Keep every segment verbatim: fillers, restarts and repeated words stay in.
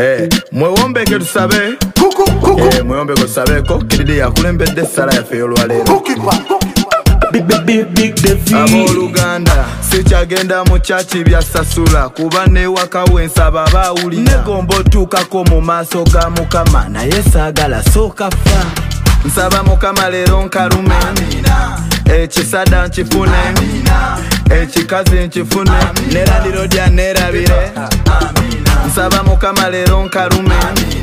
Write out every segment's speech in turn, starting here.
Hey, mwewombeke tusabe Kuku, kuku hey, mwewombeke tusabeko Kididi ya kulembedde sala ya feyo lwalero Kukipa Big, big, big, big defeat. Abooluganda sikyagenda mu chachi bya sasula kuba ne wakawe nsaba bawulira negombo tuukako mu maaso ga Mukama naye saagala sooka fa nsaba Mukama leero nkalume ekisada nkifune ekikazi nkifune nerandiro lya nerabire nsaba Mukama leero nkalume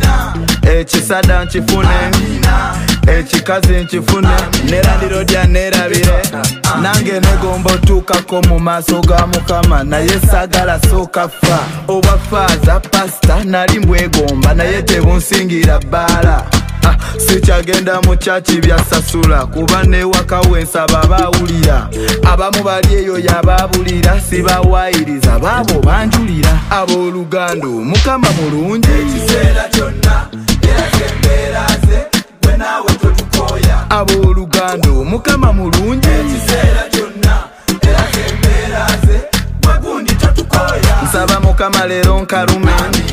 ekisada nkifune ekikazi nkifune nerandiro lya nerabire nange negombo tuukako mu maaso ga Mukama naye saagala sooka fa oba faaza pasta nali mbwegomba naye tebunsingira bbaala ah, sikyagenda mu chachi bya sasula kuba ne wakawe nsaba bawulira abamu bali eyo yababulira sibawayiriza baabo banjulira abooluganda Mukama mulungi ekiseera kyonna era kyembeera ze gwe naawe totukoya abooluganda Mukama mulungi ekiseera kyonna era kyembeera ze gwe gundi totukoya nsaba Mukama leero nkalume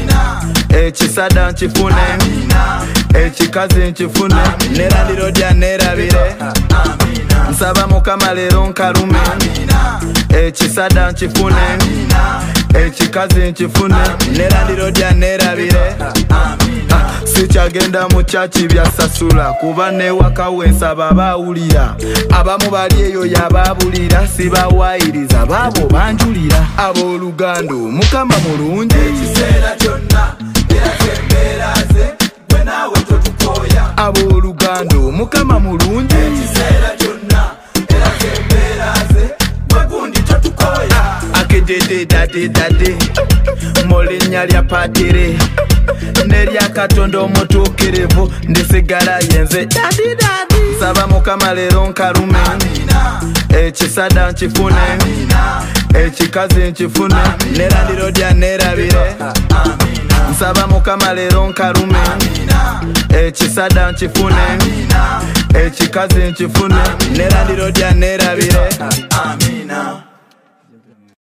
ekisada nkifune ekikazi nkifune nerandiro lya nerabire nsaba Mukama leero nkalume ekisada nkifune ekikazi nkifune nerandiro lya nerabire sikyagenda mu chachi bya sasula kuba ne wakawe nsaba bawulira abamu bali eyo yababulira sibawayiriza baabo banjulira abooluganda Mukama mulungi ekiseera kyonna era kyembeera ze gwe naawe totukoya abooluganda Mukama mulungi ekiseera kyonna era kyembeera ze gwe gundi totukoya akedede dade dade mu linnya lya Patire nerya Katonda omutuukirivu ndisigala yenze dadi dadi nsaba Mukama leero nkalume ekisada nkifune ekikazi nkifune nerandiro lya nerabire nsaba Mukama leero nkalume ekisada nkifune ekikazi nkifune nerandiro lya nerabire amina.